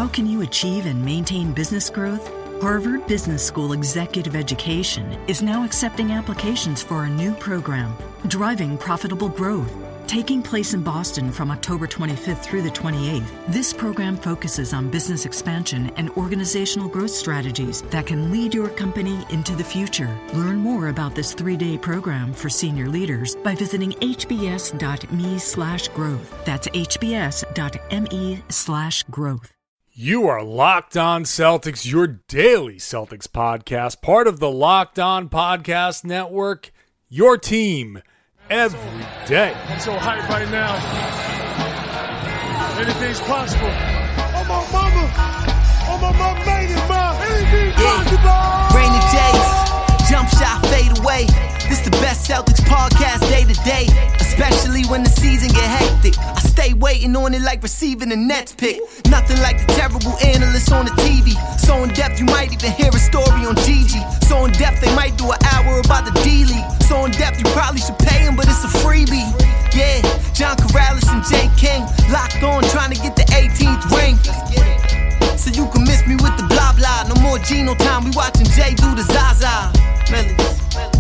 How can you achieve and maintain business growth? Harvard Business School Executive Education is now accepting applications for a new program, Driving Profitable Growth. Taking place in Boston from October 25th through the 28th, this program focuses on business expansion and organizational growth strategies that can lead your company into the future. Learn more about this 3-day program for senior leaders by visiting hbs.me/growth. That's hbs.me/growth. You are Locked On Celtics, your daily Celtics podcast, part of the Locked On Podcast Network, your team every day. I'm so hyped right now. Anything's possible. Oh, my mama. Oh, my mama made it, ma. Anything's possible. Rainy days, jump shot, fade away. This the best Celtics podcast day to day, especially when the season get hectic. I stay waiting on it like receiving a Nets pick. Nothing like the terrible analysts on the TV. So in depth you might even hear a story on Gigi. So in depth they might do an hour about the D-League. So in depth you probably should pay him, but it's a freebie. Yeah, John Corrales and Jay King locked on trying to get the 18th ring. So you can miss me with the blah blah. No more Geno time, we watching Jay do the Zaza. Melodies.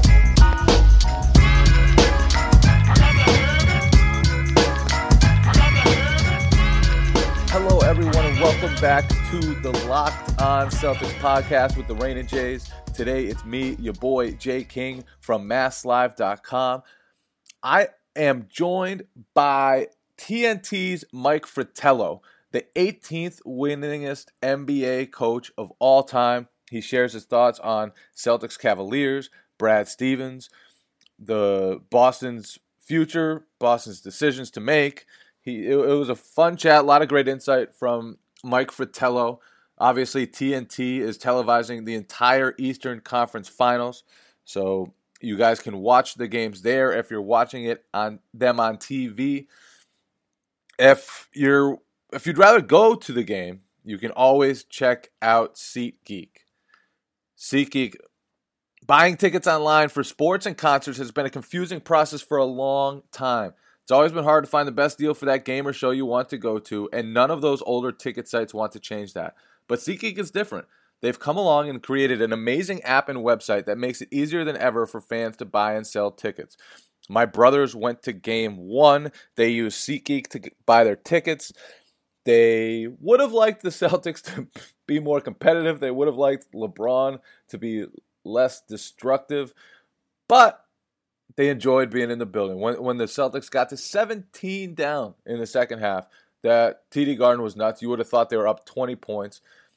Hello, everyone, and welcome back to the Locked On Celtics podcast with the Rain Jays. Today, it's me, your boy, Jay King from MassLive.com. I am joined by TNT's Mike Fratello, the 18th winningest NBA coach of all time. He shares his thoughts on Celtics Cavaliers, Brad Stevens, the Boston's future, Boston's decisions to make. It was a fun chat, a lot of great insight from Mike Fratello. Obviously, TNT is televising the entire Eastern Conference Finals, so you guys can watch the games there if you're watching it on TV. If you'd rather go to the game, you can always check out SeatGeek. SeatGeek. Buying tickets online for sports and concerts has been a confusing process for a long time. It's always been hard to find the best deal for that game or show you want to go to, and none of those older ticket sites want to change that. But SeatGeek is different. They've come along and created an amazing app and website that makes it easier than ever for fans to buy and sell tickets. My brothers went to Game 1. They used SeatGeek to buy their tickets. They would have liked the Celtics to be more competitive. They would have liked LeBron to be less destructive. But they enjoyed being in the building. When the Celtics got to 17 down in the second half, that TD Garden was nuts. You would have thought they were up 20 points.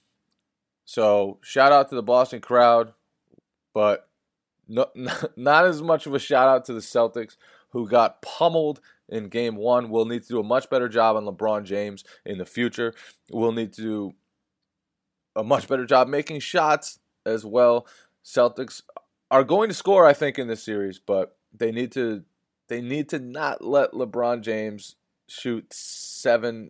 So shout out to the Boston crowd, but not as much of a shout out to the Celtics, who got pummeled in Game 1. We'll need to do a much better job on LeBron James in the future. We'll need to do a much better job making shots as well. Celtics are going to score, I think, in this series, but they need to not let LeBron James shoot seven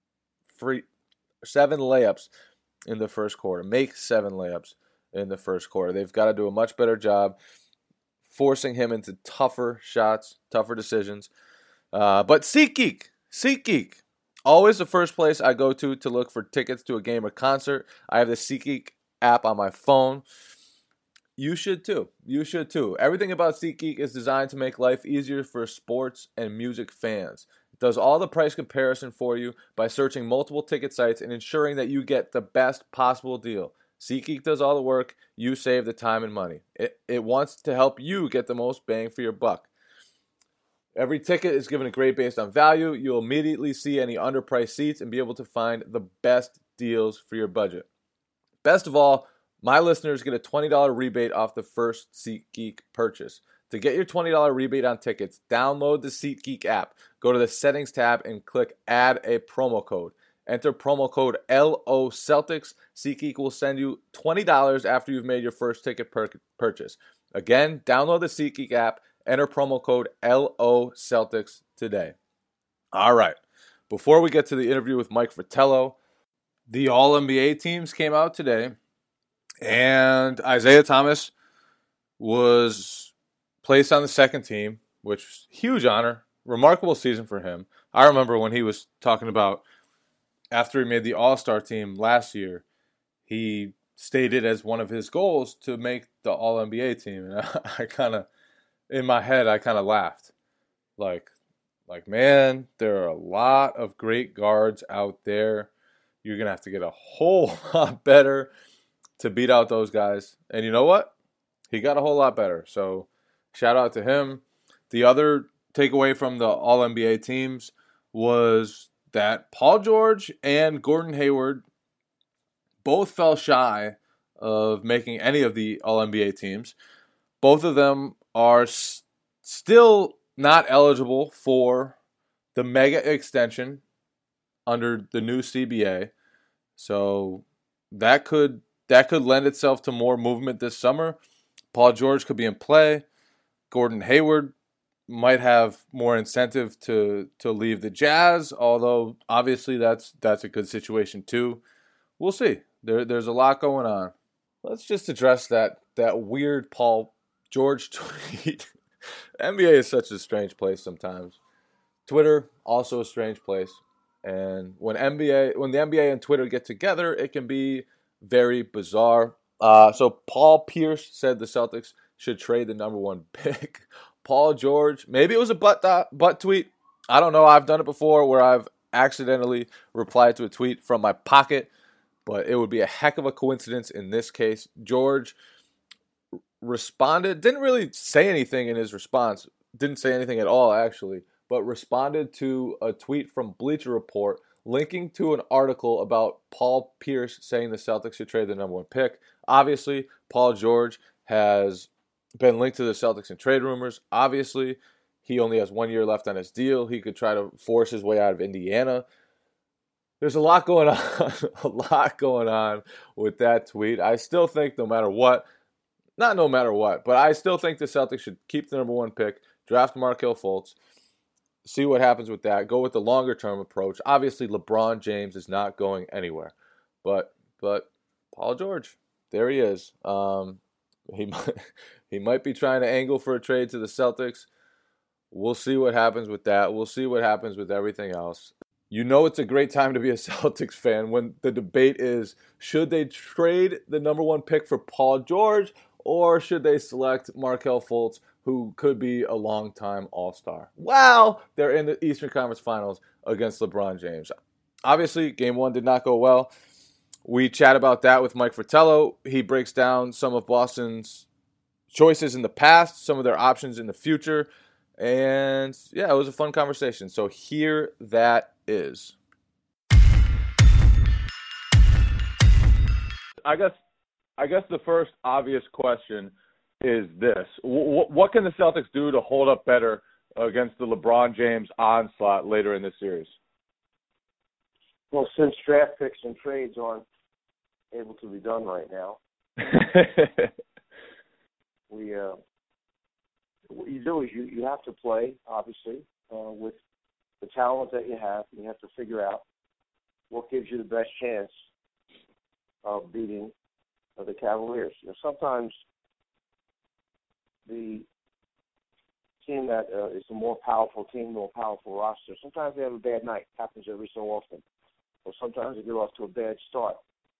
layups in the first quarter. Make 7 layups in the first quarter. They've got to do a much better job forcing him into tougher shots, tougher decisions. But SeatGeek, always the first place I go to look for tickets to a game or concert. I have the SeatGeek app on my phone. You should too. Everything about SeatGeek is designed to make life easier for sports and music fans. It does all the price comparison for you by searching multiple ticket sites and ensuring that you get the best possible deal. SeatGeek does all the work. You save the time and money. It wants to help you get the most bang for your buck. Every ticket is given a grade based on value. You'll immediately see any underpriced seats and be able to find the best deals for your budget. Best of all, my listeners get a $20 rebate off the first SeatGeek purchase. To get your $20 rebate on tickets, download the SeatGeek app, go to the Settings tab, and click Add a Promo Code. Enter promo code LOCeltics. SeatGeek will send you $20 after you've made your first ticket purchase. Again, download the SeatGeek app, enter promo code LOCeltics today. All right, before we get to the interview with Mike Fratello, the All-NBA teams came out today. And Isaiah Thomas was placed on the second team, which was a huge honor, remarkable season for him. I remember when he was talking about after he made the All-Star team last year, he stated as one of his goals to make the All-NBA team. And I kind of, in my head, I kind of laughed. Like, man, there are a lot of great guards out there. You're going to have to get a whole lot better to beat out those guys. And you know what? He got a whole lot better. So shout out to him. The other takeaway from the All-NBA teams was that Paul George and Gordon Hayward both fell shy of making any of the All-NBA teams. Both of them are still not eligible for the mega extension under the new CBA. So that could lend itself to more movement this summer. Paul George could be in play. Gordon Hayward might have more incentive to leave the Jazz, although obviously that's a good situation too. We'll see. There's a lot going on. Let's just address that weird Paul George tweet. NBA is such a strange place sometimes. Twitter, also a strange place. And when the NBA and Twitter get together, it can be very bizarre. So Paul Pierce said the Celtics should trade the number 1 pick. Paul George, maybe it was a butt tweet. I don't know. I've done it before where I've accidentally replied to a tweet from my pocket, but it would be a heck of a coincidence in this case. George responded, didn't really say anything in his response, didn't say anything at all actually, but responded to a tweet from Bleacher Report linking to an article about Paul Pierce saying the Celtics should trade the number 1 pick. Obviously, Paul George has been linked to the Celtics in trade rumors. Obviously, he only has 1 year left on his deal. He could try to force his way out of Indiana. There's a lot going on, with that tweet. I still think but I still think the Celtics should keep the number 1 pick, draft Markelle Fultz, see what happens with that, go with the longer-term approach. Obviously, LeBron James is not going anywhere. But Paul George, there he is. He might be trying to angle for a trade to the Celtics. We'll see what happens with that. We'll see what happens with everything else. You know it's a great time to be a Celtics fan when the debate is, should they trade the number 1 pick for Paul George or should they select Markelle Fultz, who could be a long-time All-Star? Well, they're in the Eastern Conference Finals against LeBron James. Obviously, Game 1 did not go well. We chat about that with Mike Fratello. He breaks down some of Boston's choices in the past, some of their options in the future. And yeah, it was a fun conversation. So here that is. I guess the first obvious question is this. What can the Celtics do to hold up better against the LeBron James onslaught later in this series? Well, since draft picks and trades aren't able to be done right now, what you do is you have to play, obviously, with the talent that you have. You have to figure out what gives you the best chance of beating the Cavaliers. Sometimes the team that is the more powerful team, more powerful roster, sometimes they have a bad night. It happens every so often. Or sometimes they get off to a bad start.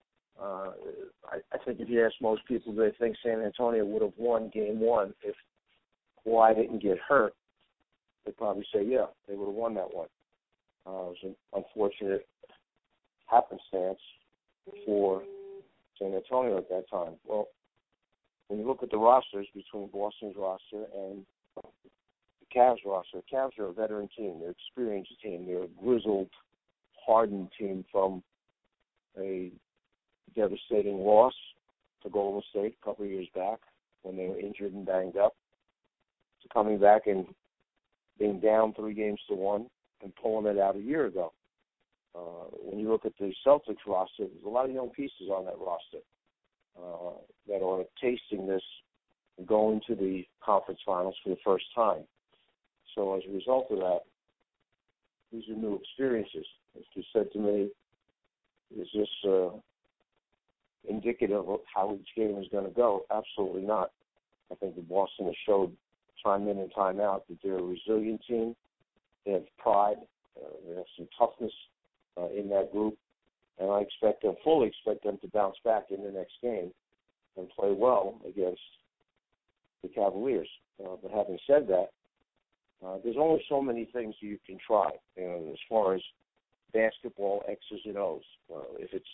I think if you ask most people, they think San Antonio would have won Game 1 if Kawhi didn't get hurt. They'd probably say, yeah, they would have won that one. It was an unfortunate happenstance for San Antonio at that time. Well, when you look at the rosters between Boston's roster and the Cavs roster, the Cavs are a veteran team. They're an experienced team. They're a grizzled, hardened team from a devastating loss to Golden State a couple of years back when they were injured and banged up, to coming back and being down 3-1 and pulling it out a year ago. When you look at the Celtics roster, there's a lot of young pieces on that roster that are tasting this, going to the conference finals for the first time. So as a result of that, these are new experiences. As you said to me, is this indicative of how each game is going to go? Absolutely not. I think that Boston has showed time in and time out that they're a resilient team. They have pride. They have some toughness in that group, and I fully expect them to bounce back in the next game and play well against the Cavaliers. But having said that, there's only so many things you can try, as far as basketball X's and O's. If it's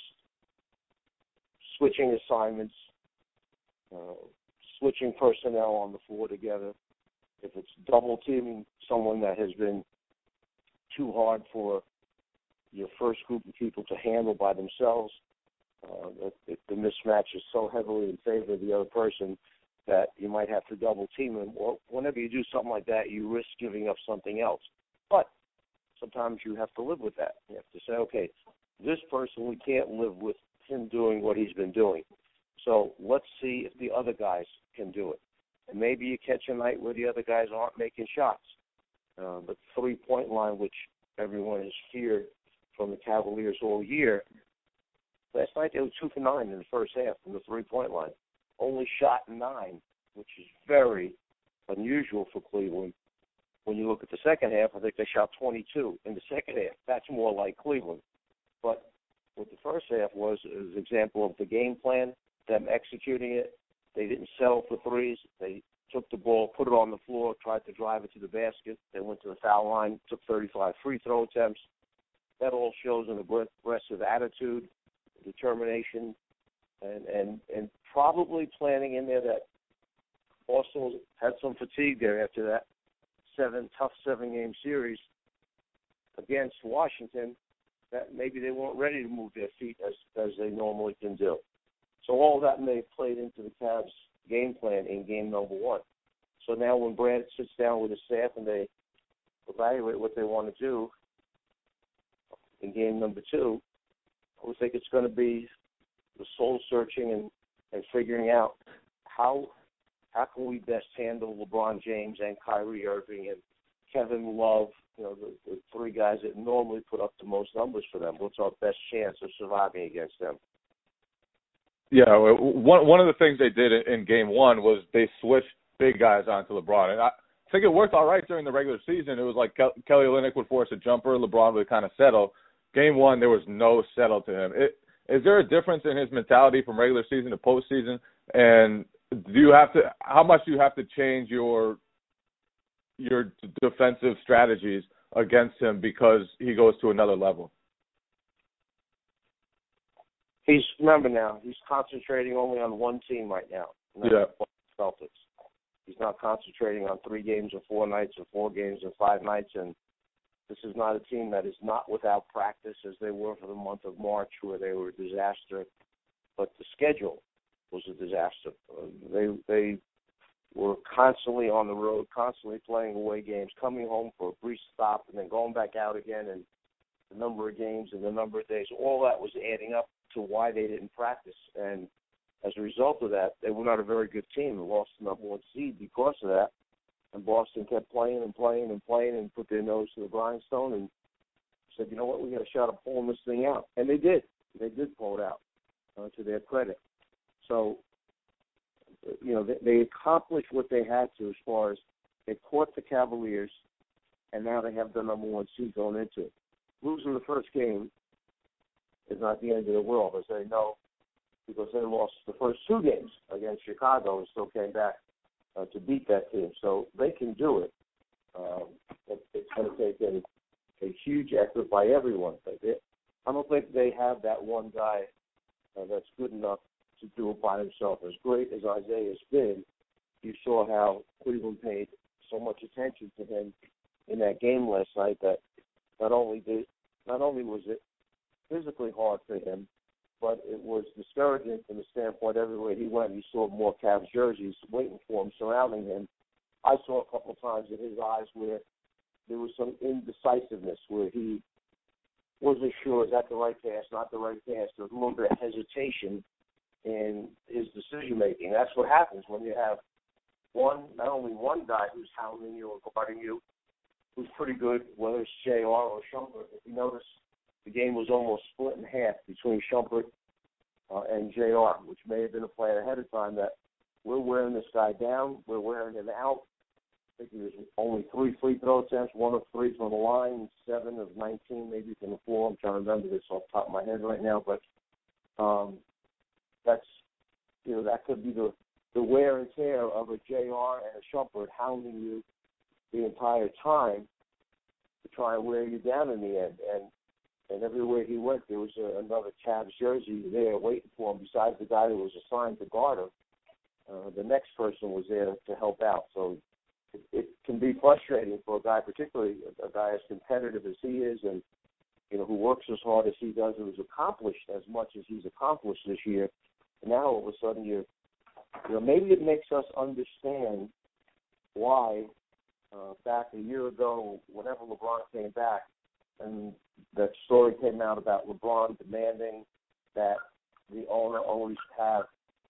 switching assignments, switching personnel on the floor together, if it's double teaming someone that has been too hard for your first group of people to handle by themselves, the mismatch is so heavily in favor of the other person that you might have to double team them. Or whenever you do something like that, you risk giving up something else. But sometimes you have to live with that. You have to say, okay, this person, we can't live with him doing what he's been doing. So let's see if the other guys can do it. And maybe you catch a night where the other guys aren't making shots. The three-point line, which everyone has feared from the Cavaliers all year, last night they were 2 for 9 in the first half from the three-point line. Only shot 9, which is very unusual for Cleveland. When you look at the second half, I think they shot 22 in the second half. That's more like Cleveland. But what the first half was an example of the game plan, them executing it. They didn't settle for threes. They took the ball, put it on the floor, tried to drive it to the basket. They went to the foul line, took 35 free throw attempts. That all shows an aggressive attitude, determination, and probably planning in there that Boston had some fatigue there after that tough 7-game series against Washington, that maybe they weren't ready to move their feet as they normally can do. So all that may have played into the Cavs' game plan in game number 1. So now when Brad sits down with his staff and they evaluate what they want to do in game number 2, I think it's going to be the soul-searching and figuring out how can we best handle LeBron James and Kyrie Irving and Kevin Love, the 3 guys that normally put up the most numbers for them. What's our best chance of surviving against them? Yeah, one of the things they did in game 1 was they switched big guys onto LeBron. And I think it worked all right during the regular season. It was like Kelly Olynyk would force a jumper, LeBron would kind of settle. Game 1, there was no settle to him. Is there a difference in his mentality from regular season to postseason? And how much do you have to change your defensive strategies against him because he goes to another level? Remember now, he's concentrating only on one team right now. Yeah. Celtics. He's not concentrating on 3 games or 4 nights or 4 games or 5 nights. And this is not a team that is not without practice as they were for the month of March, where they were a disaster. But the schedule was a disaster. They were constantly on the road, constantly playing away games, coming home for a brief stop, and then going back out again. And the number of games and the number of days, all that was adding up to why they didn't practice. And as a result of that, they were not a very good team and lost the number 1 seed because of that. And Boston kept playing and playing and playing and put their nose to the grindstone and said, you know what, we got a shot at pulling this thing out. And they did. They did pull it out, to their credit. So, they accomplished what they had to as far as they caught the Cavaliers, and now they have the number 1 seed going into it. Losing the first game is not the end of the world, as they know, because they lost the first 2 games against Chicago and still came back to beat that team. So they can do it. It's going to take a huge effort by everyone. I don't think they have that one guy that's good enough to do it by himself. As great as Isaiah has been, you saw how Cleveland paid so much attention to him in that game last night that not only was it physically hard for him, but it was discouraging from the standpoint everywhere he went. He saw more Cavs jerseys waiting for him, surrounding him. I saw a couple of times in his eyes where there was some indecisiveness, where he wasn't sure, is that the right pass, not the right pass. There was a little bit of hesitation in his decision-making. That's what happens when you have not only one guy who's hounding you or guarding you, who's pretty good, whether it's JR or Shumpert. If you notice, the game was almost split in half between Shumpert and JR, which may have been a plan ahead of time that we're wearing this guy down, we're wearing him out. think it was only 3 free throw attempts, 1 of 3 from the line, 7 of 19 maybe from the floor. I'm trying to remember this off the top of my head right now, but that's, that could be the wear and tear of a JR and a Shumpert hounding you the entire time to try and wear you down in the end. And everywhere he went, there was another Cavs jersey there waiting for him. Besides the guy who was assigned to guard him, the next person was there to help out. So it can be frustrating for a guy, particularly a guy as competitive as he is, and who works as hard as he does, and has accomplished as much as he's accomplished this year. And now all of a sudden maybe it makes us understand why back a year ago, whenever LeBron came back, and that story came out about LeBron demanding that the owner always have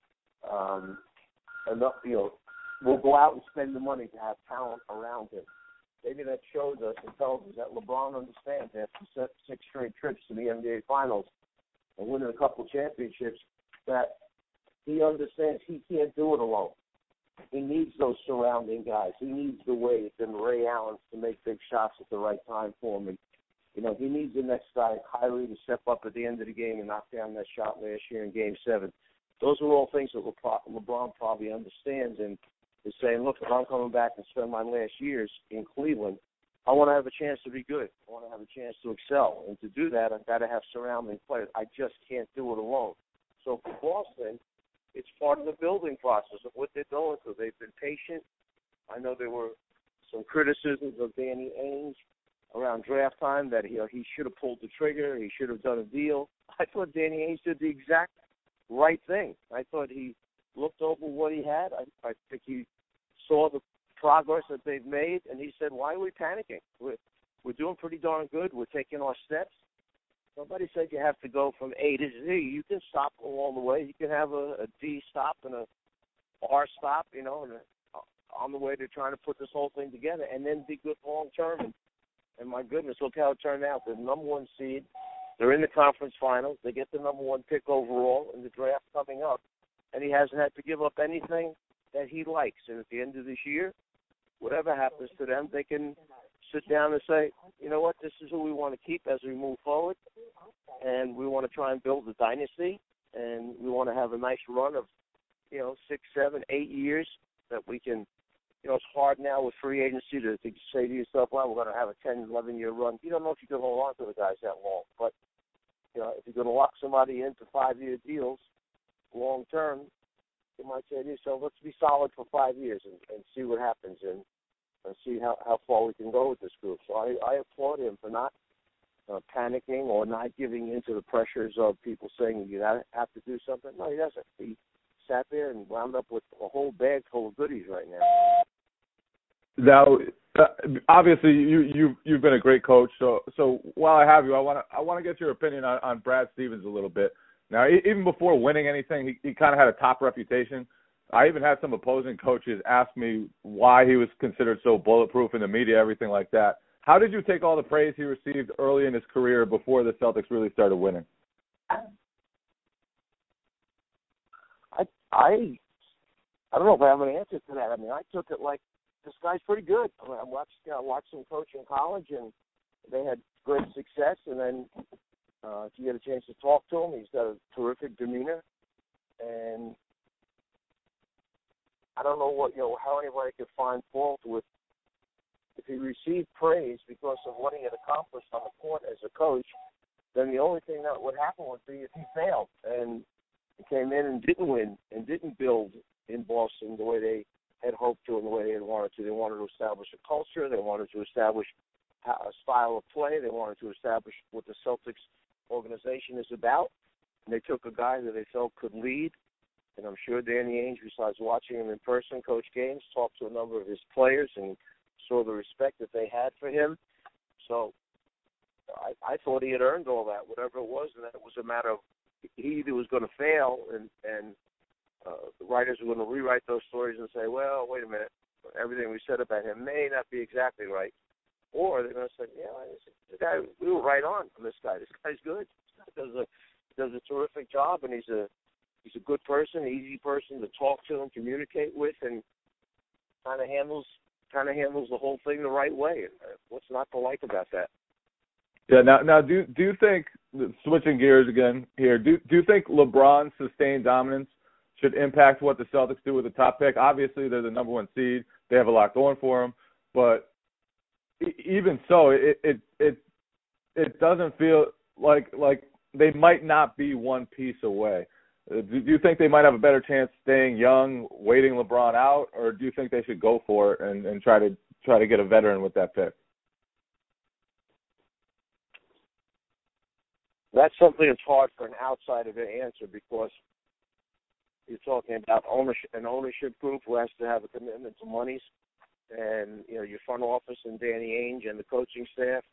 enough, will go out and spend the money to have talent around him. Maybe that shows us and tells us that LeBron understands after 6 straight trips to the NBA Finals and winning a couple championships that he understands he can't do it alone. He needs those surrounding guys. He needs the Wades and Ray Allens to make big shots at the right time for him. And, he needs the next guy, Kyrie, to step up at the end of the game and knock down that shot last year in Game 7. Those are all things that LeBron probably understands and is saying, look, if I'm coming back and spend my last years in Cleveland, I want to have a chance to be good. I want to have a chance to excel. And to do that, I've got to have surrounding players. I just can't do it alone. So for Boston, it's part of the building process of what they're going through. They've been patient. I know there were some criticisms of Danny Ainge around draft time that he should have pulled the trigger. He should have done a deal. I thought Danny Ainge did the exact right thing. I thought he looked over what he had. I think he saw the progress that they've made, and he said, why are we panicking? We're doing pretty darn good. We're taking our steps. Nobody said you have to go from A to Z. You can stop along the way. You can have a D stop and a R stop, and on the way to trying to put this whole thing together and then be good long term. And my goodness, look how it turned out. The number 1 seed, they're in the conference finals. They get the number 1 pick overall in the draft coming up. And he hasn't had to give up anything that he likes. And at the end of this year, whatever happens to them, they can sit down and say, you know what, this is who we want to keep as we move forward. And we want to try and build a dynasty. And we want to have a nice run of, 6, 7, 8 years that we can, it's hard now with free agency to say to yourself, well, we're going to have a 10, 11-year run. You don't know if you can hold on to the guys that long. But, if you're going to lock somebody into 5-year deals long term, you might say to yourself, let's be solid for 5 years and see what happens and see how far we can go with this group. So I applaud him for not panicking or not giving into the pressures of people saying you have to do something. No, he doesn't. He sat there and wound up with a whole bag full of goodies right now. Now, obviously, you've been a great coach. So while I have you, I want to get your opinion on Brad Stevens a little bit. Now, even before winning anything, he kind of had a top reputation. I even had some opposing coaches ask me why he was considered so bulletproof in the media, everything like that. How did you take all the praise he received early in his career before the Celtics really started winning? I don't know if I have an answer to that. I mean, I took it like this guy's pretty good. I watched him coach in college, and they had great success. And then if you get a chance to talk to him, he's got a terrific demeanor. And I don't know how anybody could find fault with if he received praise because of what he had accomplished on the court as a coach. Then the only thing that would happen would be if he failed and came in and didn't win and didn't build in Boston the way they had hoped to and the way they had wanted to. They wanted to establish a culture. They wanted to establish a style of play. They wanted to establish what the Celtics organization is about. And they took a guy that they felt could lead. And I'm sure Danny Ainge, besides watching him in person, coach games, talked to a number of his players and saw the respect that they had for him. So I thought he had earned all that, whatever it was, and that it was a matter of he either was going to fail and the writers were going to rewrite those stories and say, well, wait a minute, everything we said about him may not be exactly right. Or they're going to say, yeah, this guy, we were right on this guy. This guy's good. This guy does a terrific job, and he's a good person, easy person to talk to and communicate with, and kind of handles kind of handles the whole thing the right way. What's not to like about that? Yeah. Now, do you think, switching gears again here, do you think LeBron's sustained dominance should impact what the Celtics do with the top pick? Obviously, they're the number one seed. They have a lot going for them, but even so, it doesn't feel like they might not be one piece away. Do you think they might have a better chance staying young, waiting LeBron out, or do you think they should go for it and try to get a veteran with that pick? That's something that's hard for an outsider to answer because you're talking about an ownership group who has to have a commitment to monies, and your front office and Danny Ainge and the coaching staff.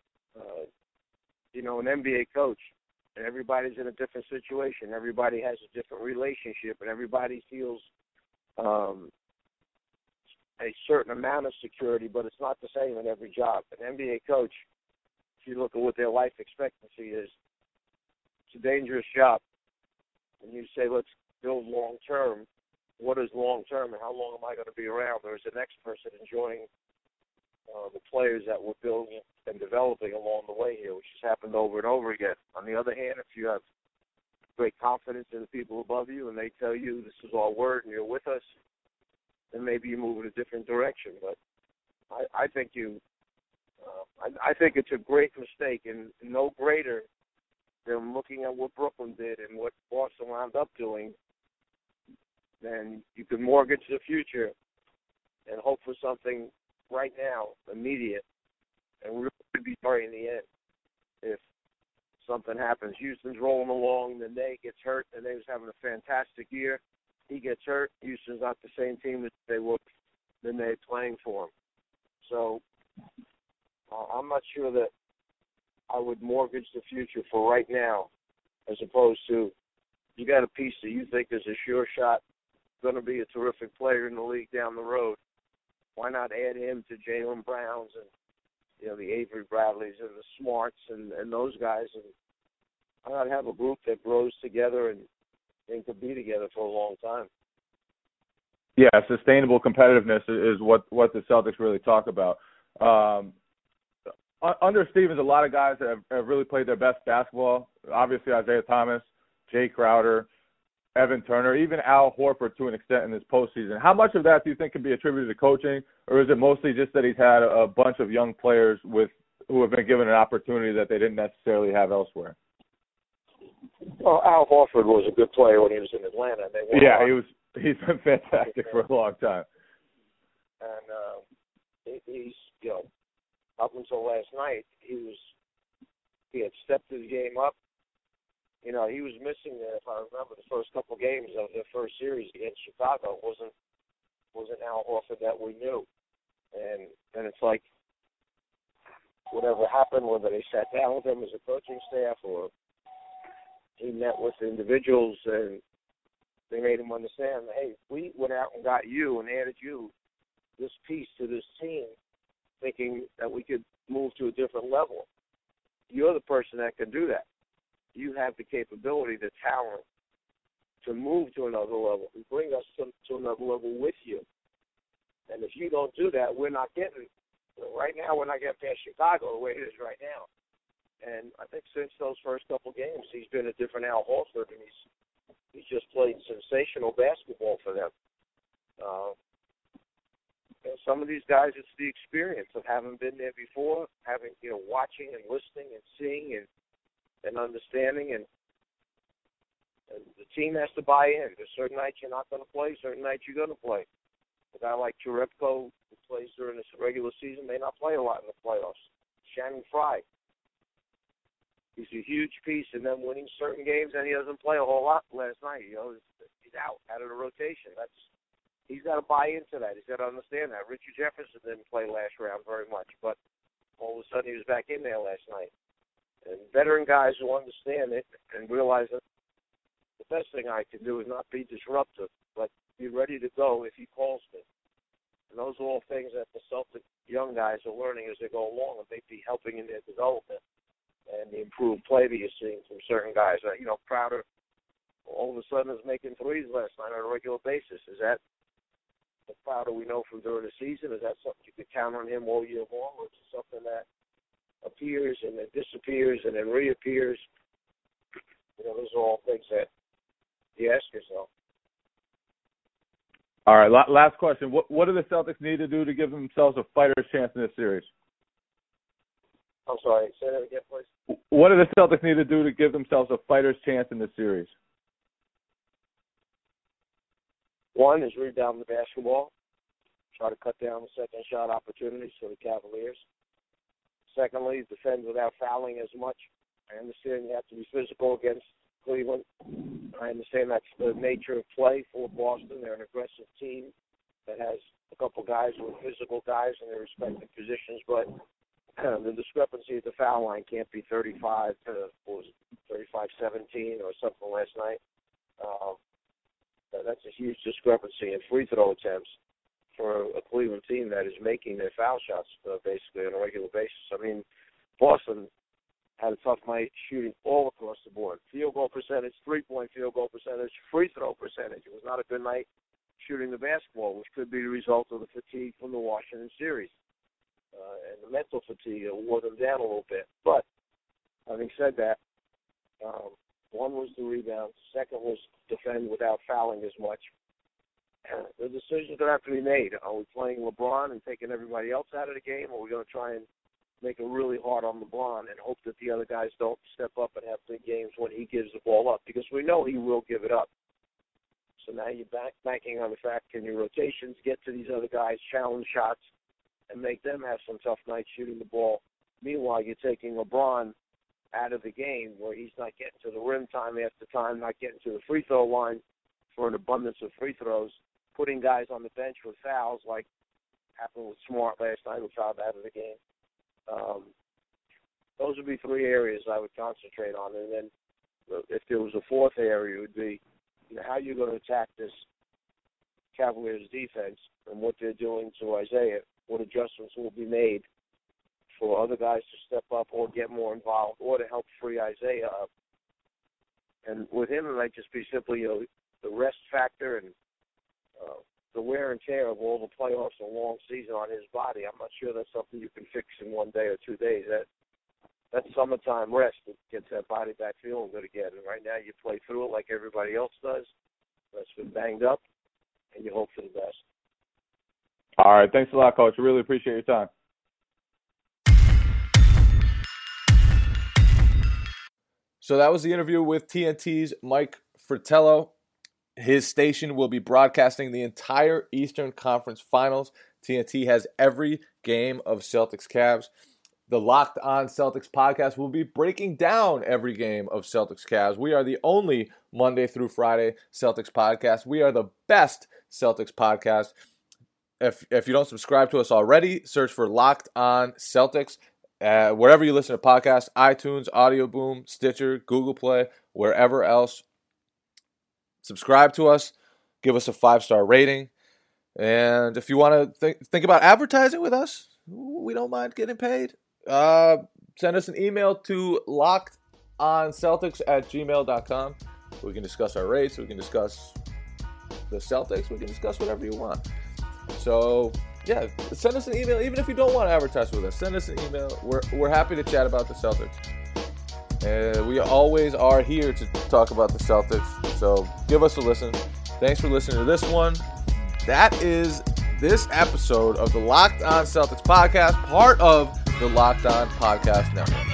An NBA coach, and everybody's in a different situation. Everybody has a different relationship, and everybody feels a certain amount of security, but it's not the same in every job. An NBA coach, if you look at what their life expectancy is, it's a dangerous job. And you say, let's build long-term. What is long-term, and how long am I going to be around? There's the next person enjoying the players that we're building and developing along the way here, which has happened over and over again. On the other hand, if you have great confidence in the people above you and they tell you this is our word and you're with us, then maybe you move in a different direction. But I think I think it's a great mistake, and no greater than looking at what Brooklyn did and what Boston wound up doing. Then you can mortgage the future and hope for something right now, immediate, and really be sorry in the end if something happens. Houston's rolling along, then Nene gets hurt, and they was having a fantastic year. He gets hurt. Houston's not the same team that they were than they playing for him. So I'm not sure that I would mortgage the future for right now, as opposed to you got a piece that you think is a sure shot, going to be a terrific player in the league down the road. Why not add him to Jaylen Browns and the Avery Bradleys and the Smarts and those guys, and why not have a group that grows together and could be together for a long time? Yeah, sustainable competitiveness is what the Celtics really talk about. Under Stevens, a lot of guys have really played their best basketball. Obviously, Isaiah Thomas, Jay Crowder, Evan Turner, even Al Horford to an extent in this postseason. How much of that do you think can be attributed to coaching, or is it mostly just that he's had a bunch of young players who have been given an opportunity that they didn't necessarily have elsewhere? Well, Al Horford was a good player when he was in Atlanta. He's been fantastic for a long time. And he's up until last night, he had stepped his game up. He was missing, if I remember, the first couple games of their first series against Chicago. It wasn't Al Horford that we knew. And it's like whatever happened, whether they sat down with him as a coaching staff or he met with individuals and they made him understand, hey, we went out and got you and added you this piece to this team thinking that we could move to a different level. You're the person that can do that. You have the capability, the talent to move to another level and bring us to another level with you. And if you don't do that, we're not getting past Chicago the way it is right now. And I think since those first couple games, he's been a different Al Horford, and he's just played sensational basketball for them. Some of these guys, it's the experience of having been there before, having watching and listening and seeing and understanding, and the team has to buy in. There's certain nights you're not going to play, certain nights you're going to play. A guy like Jerebko, who plays during this regular season, may not play a lot in the playoffs. Channing Frye, he's a huge piece in them winning certain games, and he doesn't play a whole lot last night. He's out of the rotation. He's got to buy into that. He's got to understand that. Richard Jefferson didn't play last round very much, but all of a sudden he was back in there last night. And veteran guys who understand it and realize that the best thing I can do is not be disruptive, but be ready to go if he calls me. And those are all things that the Celtic young guys are learning as they go along, and may be helping in their development and the improved play that you're seeing from certain guys. Crowder all of a sudden is making threes last night on a regular basis. Is that Crowder we know from during the season? Is that something you could count on him all year long, or is it something that appears and then disappears and then reappears? Those are all things that you ask yourself. All right, last question. What do the Celtics need to do to give themselves a fighter's chance in this series? I'm sorry, say that again, please. What do the Celtics need to do to give themselves a fighter's chance in this series? One is rebound the basketball, try to cut down the second shot opportunities for the Cavaliers. Secondly, defend without fouling as much. I understand you have to be physical against Cleveland. I understand that's the nature of play for Boston. They're an aggressive team that has a couple guys who are physical guys in their respective positions, but the discrepancy at the foul line can't be 35-17 or something last night. That's a huge discrepancy in free throw attempts for a Cleveland team that is making their foul shots basically on a regular basis. I mean, Boston had a tough night shooting all across the board. Field goal percentage, three-point field goal percentage, free throw percentage. It was not a good night shooting the basketball, which could be the result of the fatigue from the Washington series. And the mental fatigue wore them down a little bit. But having said that, one was the rebound. Second was defend without fouling as much. The decision's going to have to be made. Are we playing LeBron and taking everybody else out of the game, or are we going to try and make it really hard on LeBron and hope that the other guys don't step up and have big games when he gives the ball up? Because we know he will give it up. So now you're banking on the fact, can your rotations get to these other guys, challenge shots, and make them have some tough nights shooting the ball. Meanwhile, you're taking LeBron out of the game where he's not getting to the rim time after time, not getting to the free throw line for an abundance of free throws, putting guys on the bench with fouls like happened with Smart last night who fouled out of the game. Those would be three areas I would concentrate on. And then if there was a fourth area, it would be how you're going to attack this Cavaliers defense and what they're doing to Isaiah, what adjustments will be made for other guys to step up or get more involved or to help free Isaiah up. And with him, it might just be simply the rest factor and the wear and tear of all the playoffs and long season on his body. I'm not sure that's something you can fix in 1 day or 2 days. That's summertime rest that gets that body back feeling good again. And right now you play through it like everybody else does. That's been banged up, and you hope for the best. All right. Thanks a lot, Coach. I really appreciate your time. So that was the interview with TNT's Mike Fratello. His station will be broadcasting the entire Eastern Conference Finals. TNT has every game of Celtics Cavs. The Locked On Celtics podcast will be breaking down every game of Celtics Cavs. We are the only Monday through Friday Celtics podcast. We are the best Celtics podcast. If you don't subscribe to us already, search for Locked On Celtics. Wherever you listen to podcasts, iTunes, Audio Boom, Stitcher, Google Play, wherever else. Subscribe to us. Give us a 5-star rating. And if you want to think about advertising with us, we don't mind getting paid. Send us an email to lockedonceltics@gmail.com. We can discuss our rates. We can discuss the Celtics. We can discuss whatever you want. So, yeah, send us an email. Even if you don't want to advertise with us, send us an email. We're happy to chat about the Celtics. We always are here to talk about the Celtics. So give us a listen. Thanks for listening to this one. That is this episode of the Locked On Celtics podcast, part of the Locked On Podcast Network.